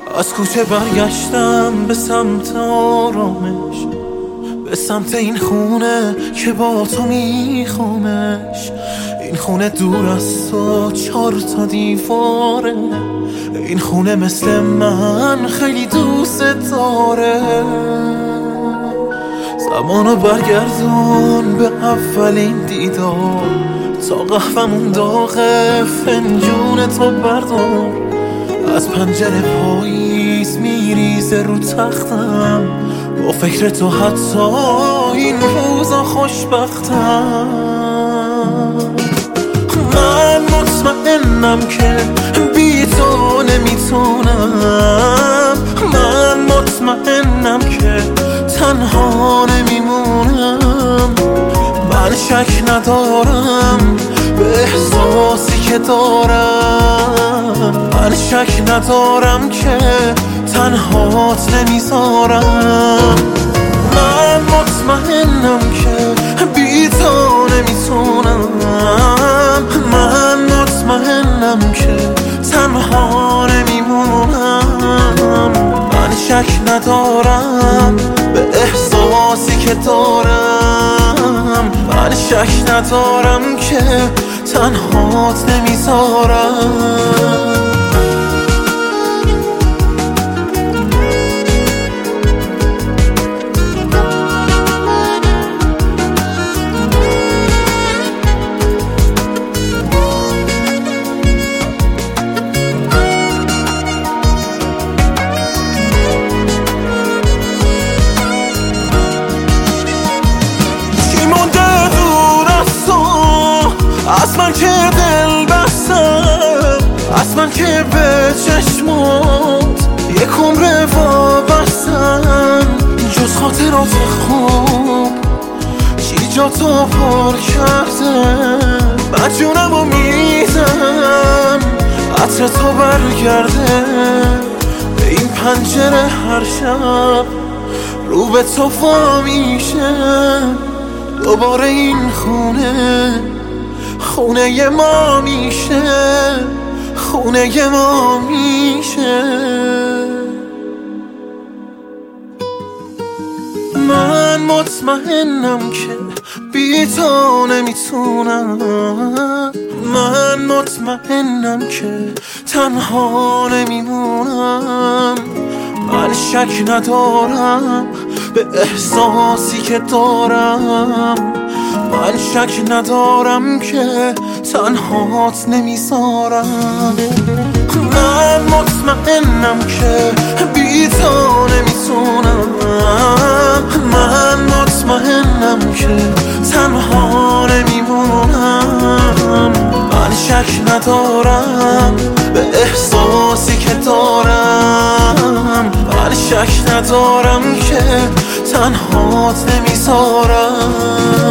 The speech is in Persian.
از کوچه برگشتم به سمت آرامش، به سمت این خونه که با تو میخوامش. این خونه دور از تو 4 تا دیواره، این خونه مثل من خیلی دوست داره. زمانو برگردون به اولین دیدار، تا قهوه‌مون داغه فنجون تو بردار. از پنجره پاییز میریزه رو تختم، با فکر تو حتی این روزا خوشبختم. من مطمئنم که بی تو نمیتونم، من مطمئنم که تنها نمیمونم. من شک ندارم به احساسی که دارم، من شک ندارم که تنهات نمیذارم. من مطمئنم که بی تو نمیتونم، من مطمئنم که تنها نمیمونم. من شک ندارم به احساسی که دارم، من شک ندارم که تنهات نمیذارم. از من که دل بستم، از من که به چشمات یک عمر وابستم. جز خاطرات خوب چی جا تو پر کرده، من جونمو میدم عطر تو برگرده. به این پنجره هر شب رو به تو وا میشه، دوباره این خونه ما میشه، خونه ما میشه. من مطمئنم که بی تو نمیتونم، من مطمئنم که تنها نمیمونم. من شک ندارم به احساسی که دارم، من شک ندارم که تنهات نمیذارم. من مطمئنم که بی تو نمیتونم، من مطمئنم که تنها نمیمونم. من شک ندارم به احساسی که دارم، من شک ندارم که تنهات نمیذارم.